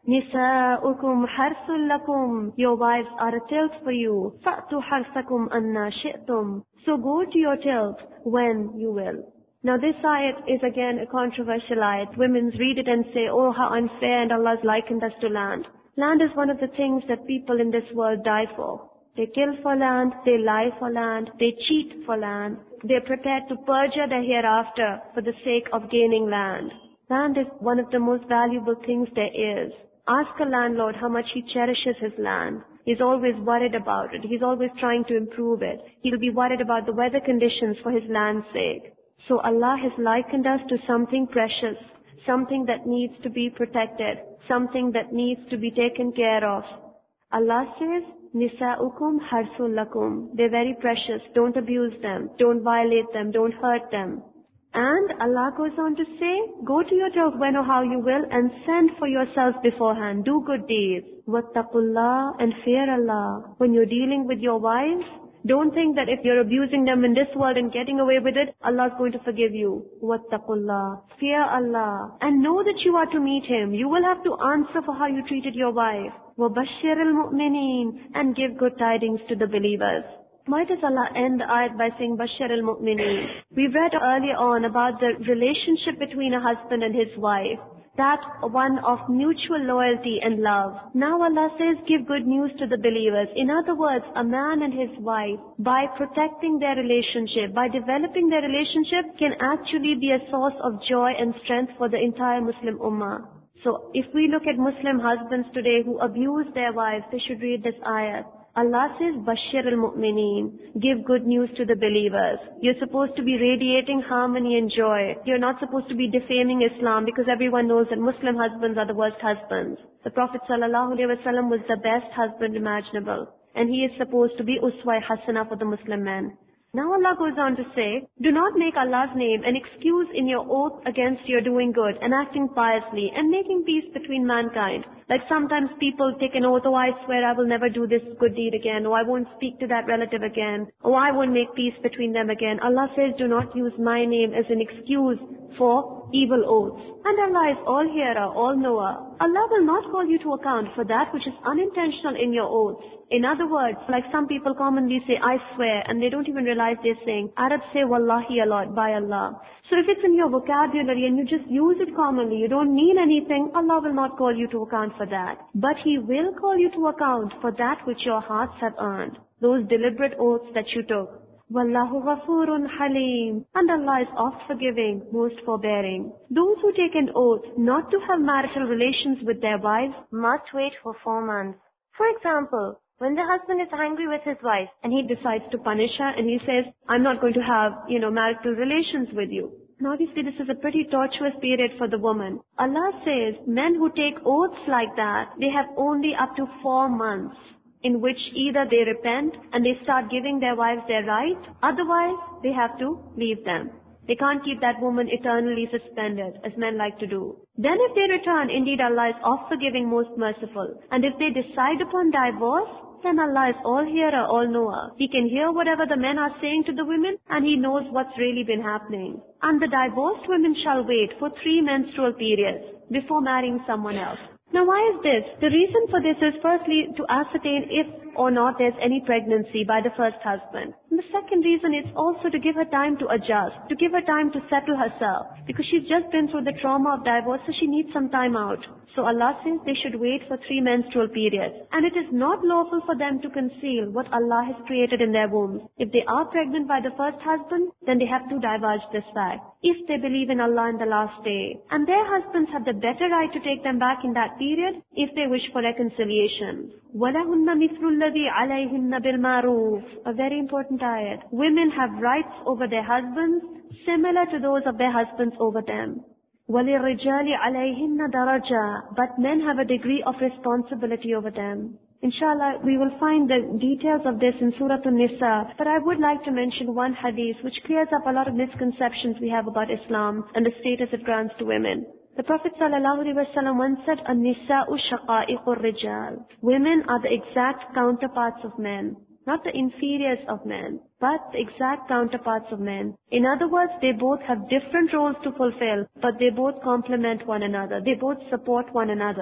نِسَاؤُكُمْ حَرْثٌ لَكُمْ. Your wives are a tilth for you. فَأْتُوا حَرْثَكُمْ أَنَّا شِئْتُمْ. So go to your tilth when you will. Now this ayat is again a controversial ayat. Women read it and say, oh how unfair, and Allah has likened us to land. Land is one of the things that people in this world die for. They kill for land, they lie for land, they cheat for land. They're prepared to perjure the hereafter for the sake of gaining land. Land is one of the most valuable things there is. Ask a landlord how much he cherishes his land. He's always worried about it. He's always trying to improve it. He'll be worried about the weather conditions for his land's sake. So Allah has likened us to something precious, something that needs to be protected, something that needs to be taken care of. Allah says, Nisa'ukum harsul lakum. They're very precious. Don't abuse them. Don't violate them. Don't hurt them. And Allah goes on to say, go to your tilth when or how you will and send for yourselves beforehand. Do good deeds. Wattaqullah, and fear Allah. When you're dealing with your wives, don't think that if you're abusing them in this world and getting away with it, Allah's going to forgive you. Wattaqullah. Fear Allah. And know that you are to meet Him. You will have to answer for how you treated your wife. وَبَشِّرِ الْمُؤْمِنِينَ, and give good tidings to the believers. Why does Allah end the ayat by saying Bashir al-Mu'mineen? We read earlier on about the relationship between a husband and his wife. That one of mutual loyalty and love. Now Allah says give good news to the believers. In other words, a man and his wife, by protecting their relationship, by developing their relationship, can actually be a source of joy and strength for the entire Muslim Ummah. So if we look at Muslim husbands today who abuse their wives, they should read this ayat. Allah says, Bashir al-Mu'mineen, give good news to the believers. You're supposed to be radiating harmony and joy. You're not supposed to be defaming Islam, because everyone knows that Muslim husbands are the worst husbands. The Prophet ﷺ was the best husband imaginable. And he is supposed to be uswa hasana for the Muslim men. Now Allah goes on to say, do not make Allah's name an excuse in your oath against your doing good and acting piously and making peace between mankind. Like sometimes people take an oath, oh I swear I will never do this good deed again, or I won't speak to that relative again, or I won't make peace between them again. Allah says, do not use my name as an excuse for evil oaths. And Allah is all hearer, all knower. Allah will not call you to account for that which is unintentional in your oaths. In other words, like some people commonly say, I swear, and they don't even realize they're saying. Arabs say, Wallahi a lot, by Allah. So if it's in your vocabulary and you just use it commonly, you don't mean anything, Allah will not call you to account for that. But He will call you to account for that which your hearts have earned. Those deliberate oaths that you took. Wallahu ghafurun halim. And Allah is oft forgiving, most forbearing. Those who take an oath not to have marital relations with their wives must wait for 4 months. For example, when the husband is angry with his wife and he decides to punish her and he says, I'm not going to have, marital relations with you. Now obviously this is a pretty tortuous period for the woman. Allah says men who take oaths like that, they have only up to 4 months in which either they repent and they start giving their wives their right, otherwise they have to leave them. They can't keep that woman eternally suspended, as men like to do. Then if they return, indeed Allah is oft forgiving, most merciful. And if they decide upon divorce, then Allah is all hearer, all knower. He can hear whatever the men are saying to the women, and He knows what's really been happening. And the divorced women shall wait for 3 menstrual periods before marrying someone else. Now why is this? The reason for this is firstly to ascertain if or not there's any pregnancy by the first husband. And the second reason is also to give her time to adjust, to give her time to settle herself, because she's just been through the trauma of divorce, so she needs some time out. So Allah says they should wait for 3 menstrual periods. And it is not lawful for them to conceal what Allah has created in their wombs. If they are pregnant by the first husband, then they have to divulge this fact. If they believe in Allah in the last day. And their husbands have the better right to take them back in that period if they wish for reconciliation. وَلَهُنَّ مِثْلُ الَّذِي عَلَيْهِنَّ بِالْمَعْرُوفِ. A very important ayat. Women have rights over their husbands similar to those of their husbands over them. وَلِلرِّجَالِ عَلَيْهِنَّ دَرَجَةٌ. But men have a degree of responsibility over them. Inshallah, we will find the details of this in Surah An-Nisa, but I would like to mention one hadith which clears up a lot of misconceptions we have about Islam and the status it grants to women. The Prophet ﷺ once said, "An-nisa'u shaqa'iqur rijal." Women are the exact counterparts of men. Not the inferiors of men, but the exact counterparts of men. In other words, they both have different roles to fulfill, but they both complement one another. They both support one another.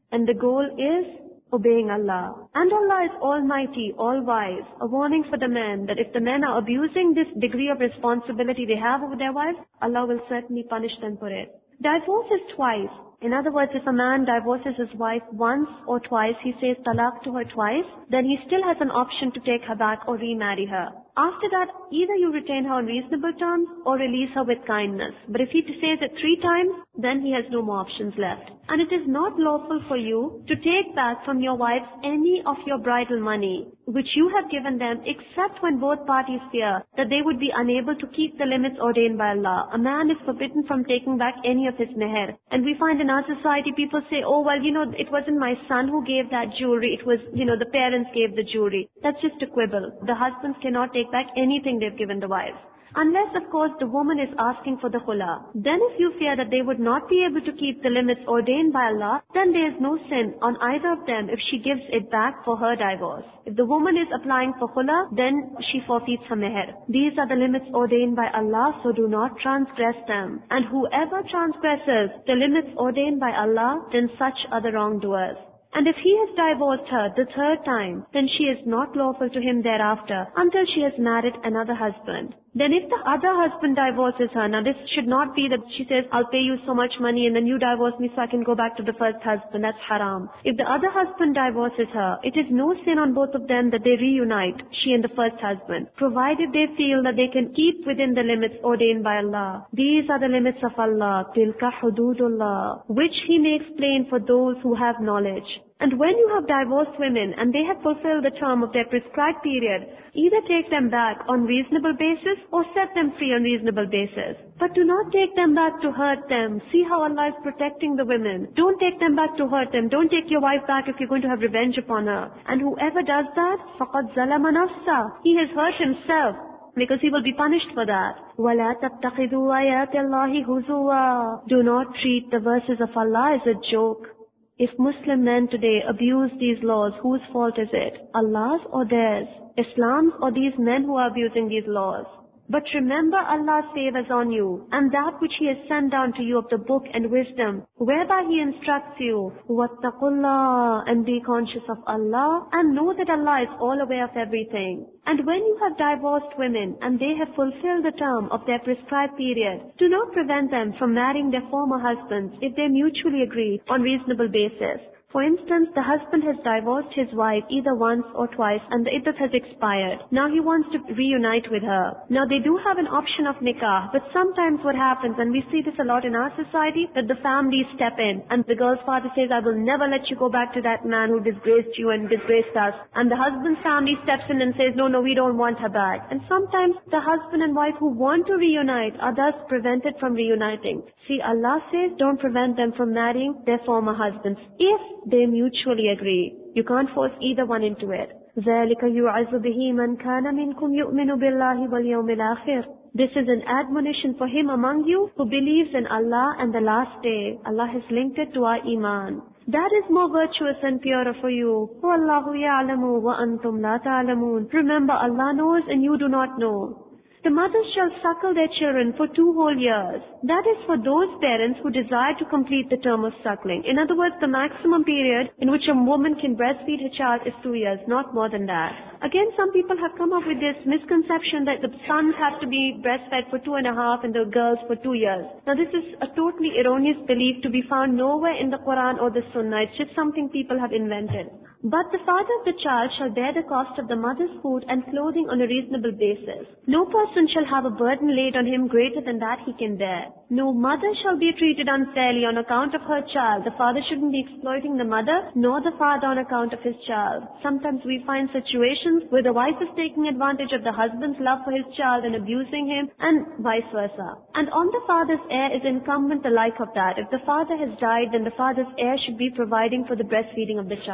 And the goal is obeying Allah. And Allah is almighty, all-wise. A warning for the men that if the men are abusing this degree of responsibility they have over their wives, Allah will certainly punish them for it. Divorce is twice. In other words, if a man divorces his wife once or twice, he says talaq to her twice, then he still has an option to take her back or remarry her. After that, either you retain her on reasonable terms or release her with kindness. But if he says it 3 times, then he has no more options left. And it is not lawful for you to take back from your wives any of your bridal money, which you have given them, except when both parties fear that they would be unable to keep the limits ordained by Allah. A man is forbidden from taking back any of his meher. And we find in our society people say, oh, well, it wasn't my son who gave that jewelry, it was, the parents gave the jewelry. That's just a quibble. The husbands cannot take back anything they've given the wives. Unless, of course, the woman is asking for the khula. Then if you fear that they would not be able to keep the limits ordained by Allah, then there is no sin on either of them if she gives it back for her divorce. If the woman is applying for khula, then she forfeits her meher. These are the limits ordained by Allah, so do not transgress them. And whoever transgresses the limits ordained by Allah, then such are the wrongdoers. And if he has divorced her the 3rd time, then she is not lawful to him thereafter until she has married another husband. Then if the other husband divorces her, now this should not be that she says, I'll pay you so much money and then you divorce me so I can go back to the first husband. That's haram. If the other husband divorces her, it is no sin on both of them that they reunite, she and the first husband, provided they feel that they can keep within the limits ordained by Allah. These are the limits of Allah, tilka hududullah, which He may explain for those who have knowledge. And when you have divorced women and they have fulfilled the term of their prescribed period, either take them back on reasonable basis or set them free on reasonable basis. But do not take them back to hurt them. See how Allah is protecting the women. Don't take them back to hurt them. Don't take your wife back if you're going to have revenge upon her. And whoever does that, فَقَدْ ظَلَمَ نَفْسَهُ, he has hurt himself, because he will be punished for that. وَلَا تَتَّخِذُوا آيَاتِ اللَّهِ هُزُوًا. Do not treat the verses of Allah as a joke. If Muslim men today abuse these laws, whose fault is it? Allah's or theirs? Islam's or these men who are abusing these laws? But remember Allah's favors on you, and that which He has sent down to you of the book and wisdom, whereby He instructs you, وَاتَّقُوا اللَّهَ, and be conscious of Allah, and know that Allah is all aware of everything. And when you have divorced women, and they have fulfilled the term of their prescribed period, do not prevent them from marrying their former husbands if they mutually agree on reasonable basis. For instance, the husband has divorced his wife either once or twice and the iddat has expired. Now he wants to reunite with her. Now they do have an option of nikah, but sometimes what happens, and we see this a lot in our society, that the families step in and the girl's father says, I will never let you go back to that man who disgraced you and disgraced us. And the husband's family steps in and says, no, we don't want her back. And sometimes the husband and wife who want to reunite are thus prevented from reuniting. See, Allah says, don't prevent them from marrying their former husbands if they mutually agree. You can't force either one into it. ذَلِكَ يُعَزُ بِهِ مَنْ كَانَ مِنْكُمْ يُؤْمِنُ بِاللَّهِ وَالْيَوْمِ الْآخِرِ. This is an admonition for him among you who believes in Allah and the last day. Allah has linked it to our iman. That is more virtuous and purer for you. وَاللَّهُ يَعْلَمُ وَأَنْتُمْ لَا تَعْلَمُونَ. Remember, Allah knows and you do not know. The mothers shall suckle their children for 2 whole years. That is for those parents who desire to complete the term of suckling. In other words, the maximum period in which a woman can breastfeed her child is 2 years, not more than that. Again, some people have come up with this misconception that the sons have to be breastfed for 2.5 and the girls for 2 years. Now this is a totally erroneous belief to be found nowhere in the Quran or the Sunnah. It's just something people have invented. But the father of the child shall bear the cost of the mother's food and clothing on a reasonable basis. No person shall have a burden laid on him greater than that he can bear. No mother shall be treated unfairly on account of her child. The father shouldn't be exploiting the mother, nor the father on account of his child. Sometimes we find situations where the wife is taking advantage of the husband's love for his child and abusing him, and vice versa. And on the father's heir is incumbent the like of that. If the father has died, then the father's heir should be providing for the breastfeeding of the child.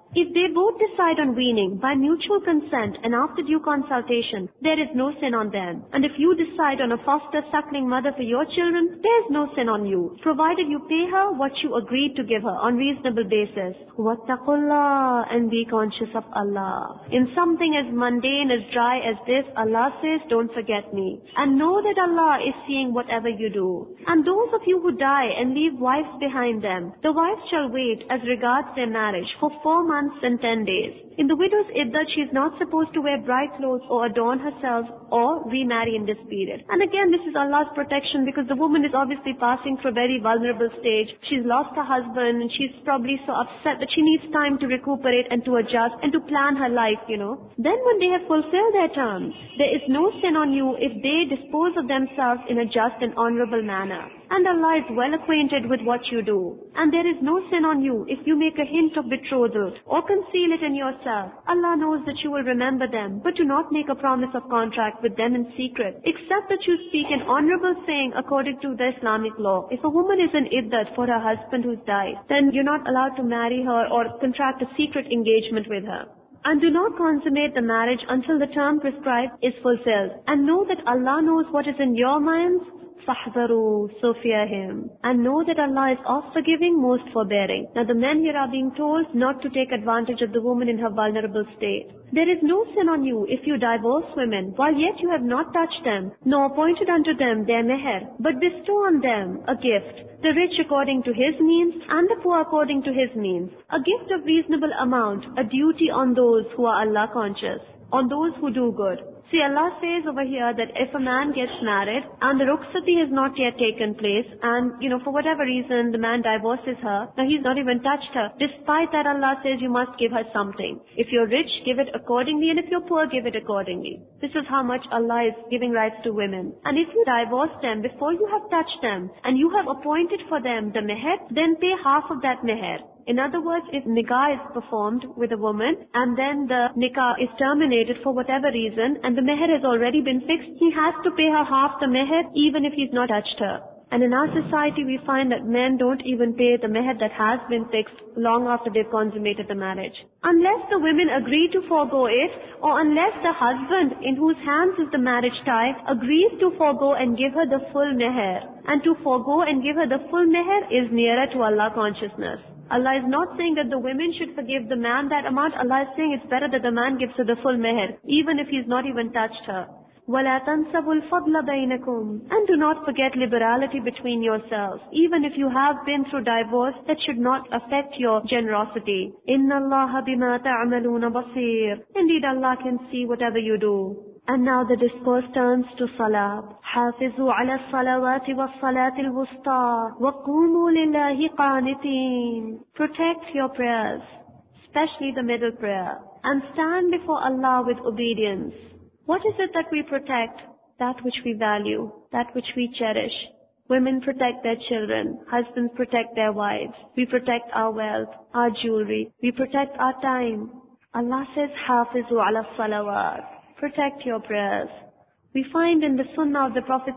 If they both decide on weaning by mutual consent and after due consultation, there is no sin on them. And if you decide on a foster suckling mother for your children, there is no sin on you, provided you pay her what you agreed to give her on reasonable basis. Wattaqullah, and be conscious of Allah. In something as mundane, as dry as this, Allah says, don't forget me. And know that Allah is seeing whatever you do. And those of you who die and leave wives behind them, the wives shall wait as regards their marriage for 4 months and 10 days. In the widow's iddah, she is not supposed to wear bright clothes or adorn herself or remarry in this period. And again, this is Allah's protection, because the woman is obviously passing through a very vulnerable stage. She's lost her husband and she's probably so upset that she needs time to recuperate and to adjust and to plan her life, Then when they have fulfilled their terms, there is no sin on you if they dispose of themselves in a just and honorable manner. And Allah is well acquainted with what you do. And there is no sin on you if you make a hint of betrothal or conceal it in yourself. Allah knows that you will remember them, but do not make a promise of contract with them in secret, except that you speak an honorable saying according to the Islamic law. If a woman is in iddat for her husband who's died, then you're not allowed to marry her or contract a secret engagement with her. And do not consummate the marriage until the term prescribed is fulfilled. And know that Allah knows what is in your minds. فَاحْذَرُوا, so fear Him. And know that Allah is oft forgiving, most forbearing. Now the men here are being told not to take advantage of the woman in her vulnerable state. There is no sin on you if you divorce women, while yet you have not touched them, nor appointed unto them their meher, but bestow on them a gift, the rich according to his means, and the poor according to his means. A gift of reasonable amount, a duty on those who are Allah conscious, on those who do good. See, Allah says over here that if a man gets married and the rukhsati has not yet taken place and, for whatever reason the man divorces her, now he's not even touched her. Despite that, Allah says you must give her something. If you're rich, give it accordingly, and if you're poor, give it accordingly. This is how much Allah is giving rights to women. And if you divorce them before you have touched them and you have appointed for them the meher, then pay half of that meher. In other words, if nikah is performed with a woman and then the nikah is terminated for whatever reason and the meher has already been fixed, he has to pay her half the meher even if he's not touched her. And in our society, we find that men don't even pay the meher that has been fixed long after they've consummated the marriage. Unless the women agree to forego it, or unless the husband in whose hands is the marriage tie agrees to forego and give her the full meher. And to forego and give her the full meher is nearer to Allah consciousness. Allah is not saying that the women should forgive the man that amount. Allah is saying it's better that the man gives her the full meher, even if he's not even touched her. وَلَا تَنْسَبُوا الْفَضْلَ بَيْنَكُمْ. And do not forget liberality between yourselves. Even if you have been through divorce, that should not affect your generosity. إِنَّ اللَّهَ بِمَا تَعْمَلُونَ بَصِيرٌ. Indeed, Allah can see whatever you do. And now the discourse turns to salah. حافظوا على الصلوات والصلاة الوسطى وقوموا لله قانتين. Protect your prayers, especially the middle prayer, and stand before Allah with obedience. What is it that we protect? That which we value, that which we cherish. Women protect their children, husbands protect their wives. We protect our wealth, our jewelry. We protect our time. Allah says, حافظوا على الصلوات. Protect your prayers. We find in the sunnah of the Prophet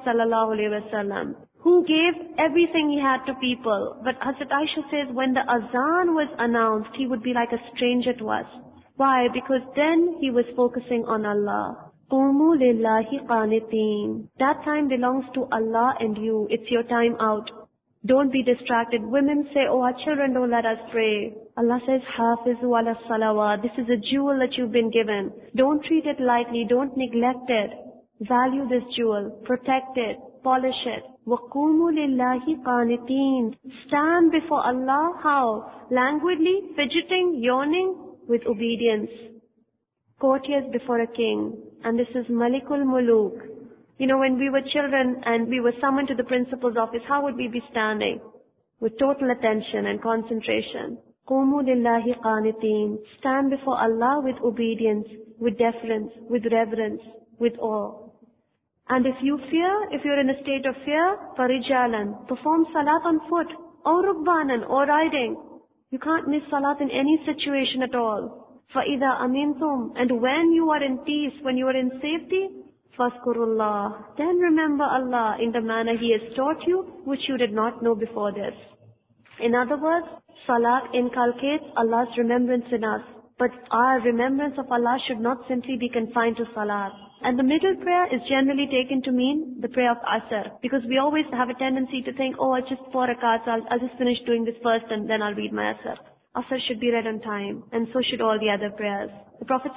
ﷺ, who gave everything he had to people. But Hazrat Aisha says when the azan was announced, he would be like a stranger to us. Why? Because then he was focusing on Allah. قُومُوا لِلَّهِ قَانِتِينَ. That time belongs to Allah and you. It's your time out. Don't be distracted. Women say, oh, our children don't let us pray. Allah says, حَافِظُوا عَلَى الصَّلَوَاتِ. This is a jewel that you've been given. Don't treat it lightly. Don't neglect it. Value this jewel. Protect it. Polish it. وَقُومُوا لِلَّهِ قَانِتِينَ. Stand before Allah. How? Languidly, fidgeting, yawning, with obedience. Courtiers before a king. And this is Malikul Muluk. When we were children and we were summoned to the principal's office, how would we be standing? With total attention and concentration. قُومُوا لِلَّهِ قَانِتِينَ. Stand before Allah with obedience, with deference, with reverence, with awe. And if you fear, if you're in a state of fear, فَرِجَالًا. Perform salat on foot, or rukbanan, or riding. You can't miss salat in any situation at all. فَإِذَا أَمِنْتُمْ. And when you are in peace, when you are in safety, فَاذْكُرُوا. Then remember Allah in the manner He has taught you, which you did not know before this. In other words, Salat inculcates Allah's remembrance in us. But our remembrance of Allah should not simply be confined to Salat. And the middle prayer is generally taken to mean the prayer of Asr. Because we always have a tendency to think, oh, it's just 4 rakats, I'll just finish doing this first and then I'll read my Asr. Asr should be read on time, and so should all the other prayers. The Prophet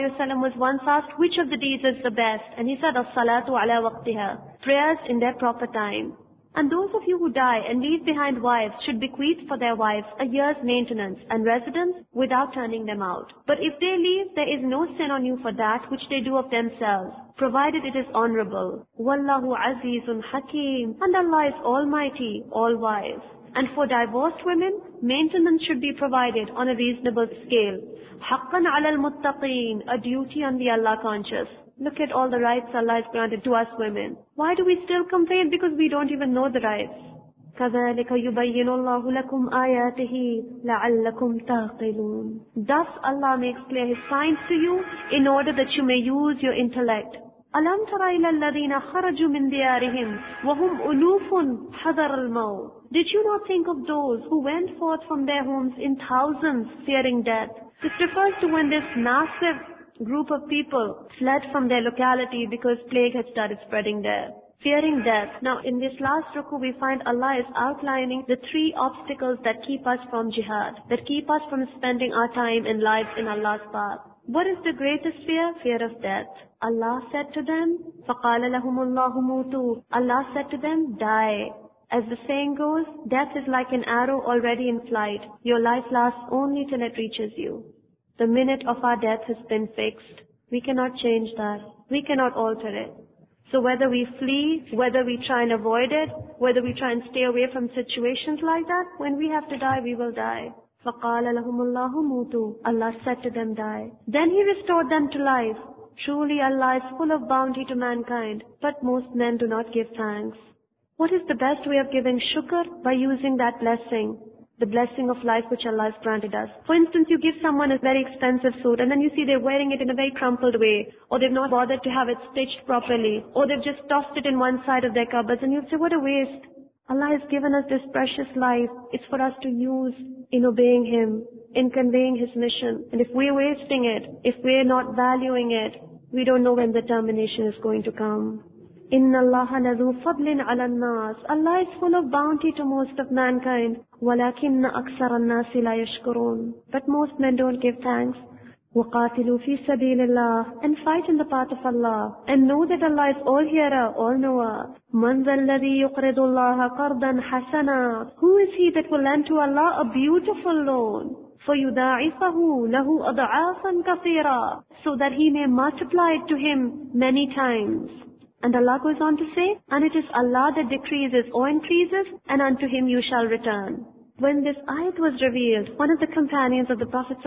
ﷺ was once asked, which of the deeds is the best? And he said, as-salatu ala waqtiha. Prayers in their proper time. And those of you who die and leave behind wives should bequeath for their wives a year's maintenance and residence without turning them out. But if they leave, there is no sin on you for that which they do of themselves, provided it is honorable. Wallahu azizun hakim. And Allah is almighty, all-wise. And for divorced women, maintenance should be provided on a reasonable scale. Haqqan ala al-muttaqeen, a duty on the Allah conscious. Look at all the rights Allah has granted to us women. Why do we still complain? Because we don't even know the rights. كَذَلِكَ يُبَيِّنُ اللَّهُ لَكُمْ آيَاتِهِ لَعَلَّكُمْ تَعْقِلُونَ. Thus Allah makes clear His signs to you in order that you may use your intellect. أَلَمْ تَرَ إِلَى الَّذِينَ خَرَجُوا مِنْ دِيَارِهِمْ وَهُمْ أُلُوفٌ حَذَرَ الْمَوْتِ. Did you not think of those who went forth from their homes in thousands fearing death? This refers to when this massive group of people fled from their locality because plague had started spreading there, fearing death. Now in this last ruku we find Allah is outlining the 3 obstacles that keep us from jihad, that keep us from spending our time and lives in Allah's path. What is the greatest fear? Fear of death. Allah said to them, فَقَالَ لَهُمُ اللَّهُ مُوتُوا. Allah said to them, die. As the saying goes, death is like an arrow already in flight. Your life lasts only till it reaches you. The minute of our death has been fixed. We cannot change that. We cannot alter it. So whether we flee, whether we try and avoid it, whether we try and stay away from situations like that, when we have to die, we will die. فَقَالَ لَهُمُ اللَّهُ مُوتُوا. Allah said to them, die. Then He restored them to life. Truly Allah is full of bounty to mankind, but most men do not give thanks. What is the best way of giving shukr? By using that blessing. The blessing of life which Allah has granted us. For instance, you give someone a very expensive suit and then you see they're wearing it in a very crumpled way, or they've not bothered to have it stitched properly, or they've just tossed it in one side of their cupboards, and you say, what a waste. Allah has given us this precious life. It's for us to use in obeying Him, in conveying His mission. And if we're wasting it, if we're not valuing it, we don't know when the termination is going to come. Inna Allaha ladhu fadlin ala nas. Allah is full of bounty to most of mankind. Walakinna aksara an-nasi la yashkurun. But most men don't give thanks. وَقَاتِلُوا فِي سَبِيلِ اللَّهِ. And fight in the path of Allah. And know that Allah is all hearer, all knower. مَنْ ذَا الَّذِي يُقْرِضُ اللَّهَ قَرْضًا حَسَنًا. Who is he that will lend to Allah a beautiful loan? فَيُدَاعِفَهُ لَهُ أَضْعَافًا كَثِيرًا. So that He may multiply it to him many times. And Allah goes on to say, and it is Allah that decreases or increases, and unto Him you shall return. When this ayat was revealed, one of the companions of the Prophet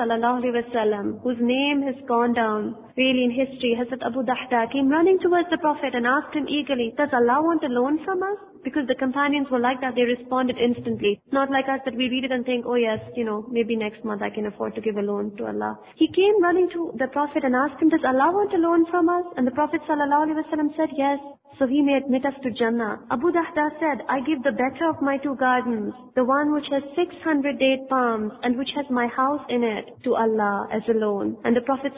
ﷺ, whose name has gone down really in history, Hazrat Abu Dahda, came running towards the Prophet and asked him eagerly, does Allah want a loan from us? Because the companions were like that, they responded instantly. Not like us that we read it and think, oh yes, maybe next month I can afford to give a loan to Allah. He came running to the Prophet and asked him, does Allah want a loan from us? And the Prophet ﷺ said, yes. So He may admit us to Jannah. Abu Dahda said, I give the better of my 2 gardens, the one which has 600 date palms and which has my house in it, to Allah as a loan. And the Prophet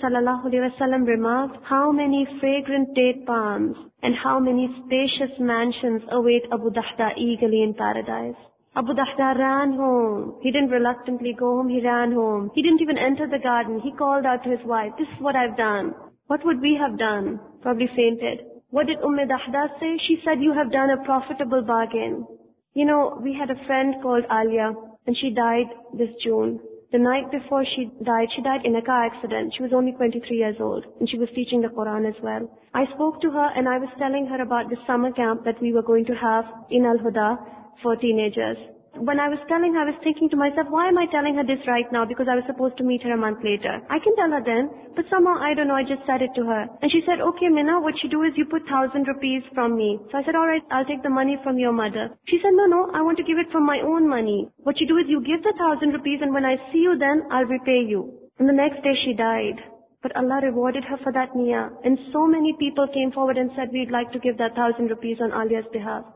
ﷺ remarked, how many fragrant date palms and how many spacious mansions await Abu Dahda eagerly in paradise. Abu Dahda ran home. He didn't reluctantly go home, he ran home. He didn't even enter the garden. He called out to his wife, this is what I've done. What would we have done? Probably fainted. What did Dahda say? She said, you have done a profitable bargain. We had a friend called Alia, and she died this June. The night before she died in a car accident. She was only 23 years old, and she was teaching the Quran as well. I spoke to her, and I was telling her about the summer camp that we were going to have in Al-Huda for teenagers. When I was telling her, I was thinking to myself, why am I telling her this right now? Because I was supposed to meet her a month later. I can tell her then, but somehow, I don't know, I just said it to her. And she said, okay, Mina, what you do is you put 1,000 rupees from me. So I said, alright, I'll take the money from your mother. She said, no, I want to give it from my own money. What you do is you give the 1,000 rupees and when I see you then, I'll repay you. And the next day she died. But Allah rewarded her for that niyyah. And so many people came forward and said, we'd like to give that 1,000 rupees on Alia's behalf.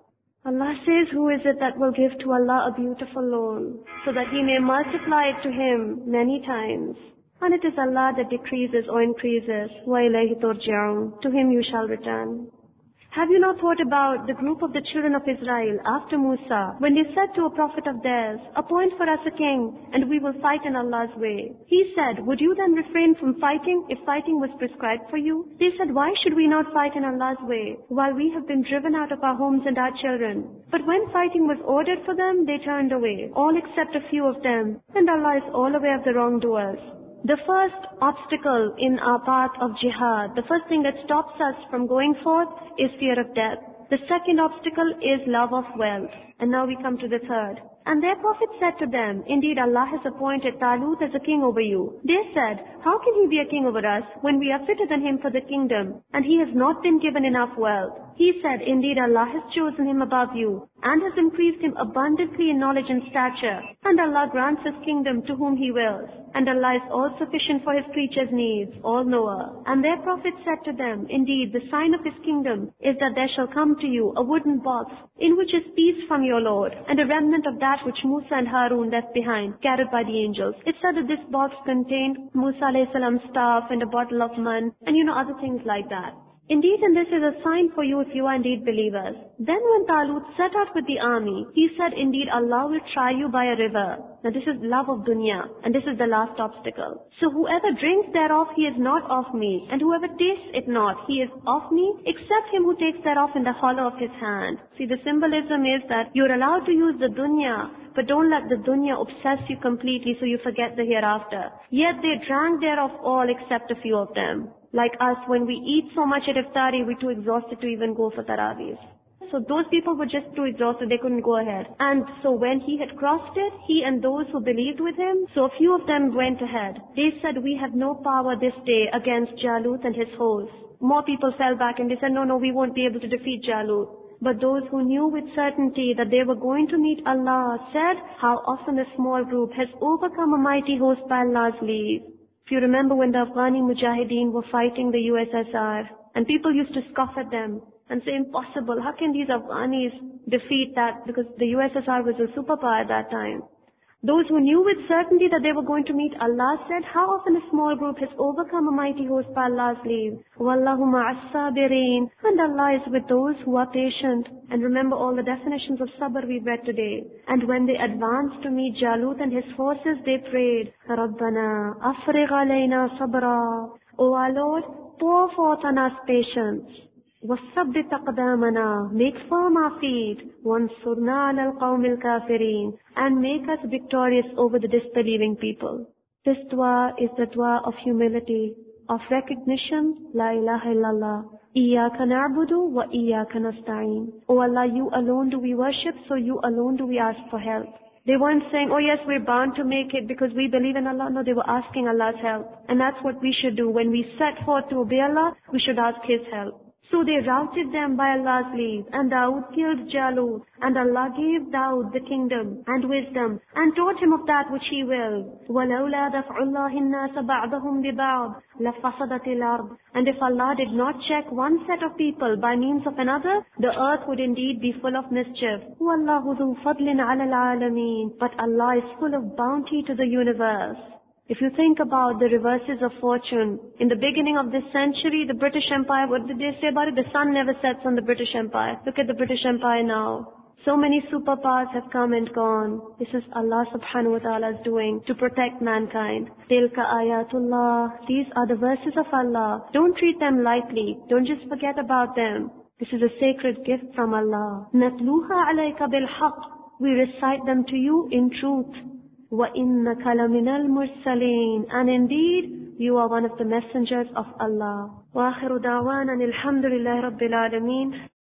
Allah says, who is it that will give to Allah a beautiful loan, so that He may multiply it to him many times? And it is Allah that decreases or increases. وَإِلَيْهِ تُرْجَعُونَ. To Him you shall return. Have you not thought about the group of the children of Israel after Musa, when they said to a prophet of theirs, appoint for us a king, and we will fight in Allah's way? He said, would you then refrain from fighting if fighting was prescribed for you? They said, why should we not fight in Allah's way, while we have been driven out of our homes and our children? But when fighting was ordered for them, they turned away, all except a few of them, and Allah is all aware of the wrongdoers. The first obstacle in our path of jihad, the first thing that stops us from going forth is fear of death. The second obstacle is love of wealth. And now we come to the third. And their prophet said to them, indeed Allah has appointed Talut as a king over you. They said, how can he be a king over us when we are fitter than him for the kingdom, and he has not been given enough wealth? He said, indeed Allah has chosen him above you, and has increased him abundantly in knowledge and stature. And Allah grants his kingdom to whom he wills. And Allah is all sufficient for his creatures' needs, all-knower. And their prophet said to them, indeed the sign of his kingdom is that there shall come to you a wooden box, in which is peace from your Lord, and a remnant of that which Musa and Harun left behind, carried by the angels. It said that this box contained Musa alayhi salam's staff and a bottle of man, and other things like that. Indeed, and this is a sign for you if you are indeed believers. Then when Talut set out with the army, he said, indeed Allah will try you by a river. Now this is love of dunya, and this is the last obstacle. So whoever drinks thereof, he is not of me, and whoever tastes it not, he is of me, except him who takes thereof in the hollow of his hand. See, the symbolism is that you're allowed to use the dunya, but don't let the dunya obsess you completely so you forget the hereafter. Yet they drank thereof all except a few of them. Like us, when we eat so much at iftari, we're too exhausted to even go for tarawih. So those people were just too exhausted, they couldn't go ahead. And so when he had crossed it, he and those who believed with him, so a few of them went ahead. They said, we have no power this day against Jalut and his hosts. More people fell back and they said, no, we won't be able to defeat Jalut. But those who knew with certainty that they were going to meet Allah said, how often a small group has overcome a mighty host by Allah's leave. If you remember when the Afghani Mujahideen were fighting the USSR, and people used to scoff at them and say, impossible, how can these Afghanis defeat that? Because the USSR was a superpower at that time. Those who knew with certainty that they were going to meet Allah said, how often a small group has overcome a mighty host by Allah's leave. Wallahu ma'as sabirin. And Allah is with those who are patient. And remember all the definitions of sabr we've read today. And when they advanced to meet Jalut and his forces, they prayed, Rabbana afrigh alayna sabra. O our Lord, pour forth on us patience. وَثَبِّتْ أَقْدَامَنَا. Make firm our feet. وَانْصُرْنَا عَلَى الْقَوْمِ الْكَافِرِينَ. And make us victorious over the disbelieving people. This dua is the dua of humility, of recognition, La ilaha illallah. إِيَّاكَ نَعْبُدُ وَإِيَّاكَ نَسْتَعِينَ. O Allah, you alone do we worship, so you alone do we ask for help. They weren't saying, oh yes, we're bound to make it because we believe in Allah. No, they were asking Allah's help. And that's what we should do. When we set forth to obey Allah, we should ask His help. So they routed them by Allah's leave, and Dawood killed Jalut, and Allah gave Dawood the kingdom and wisdom, and taught him of that which he willed. وَلَوْلَا دَفْعُ اللَّهِ النَّاسَ بَعْضَهُمْ بِبَعْضٍ لَفَسَدَتِ الْأَرْضُ. And if Allah did not check one set of people by means of another, the earth would indeed be full of mischief. وَاللَّهُ ذُو فَضْلٍ عَلَى الْعَالَمِينَ. But Allah is full of bounty to the universe. If you think about the reverses of fortune, in the beginning of this century, the British Empire, what did they say about it? The sun never sets on the British Empire. Look at the British Empire now. So many superpowers have come and gone. This is Allah subhanahu wa ta'ala's doing to protect mankind. Tilka ayatullah. These are the verses of Allah. Don't treat them lightly. Don't just forget about them. This is a sacred gift from Allah. Natluha alayka bil haqq. We recite them to you in truth. وَإِنَّكَ لَمِنَ الْمُرْسَلِينَ. And indeed, you are one of the messengers of Allah. وَآخِرُ دَعْوَانًا الْحَمْدُ لِلَّهِ رَبِّ الْعَالَمِينَ.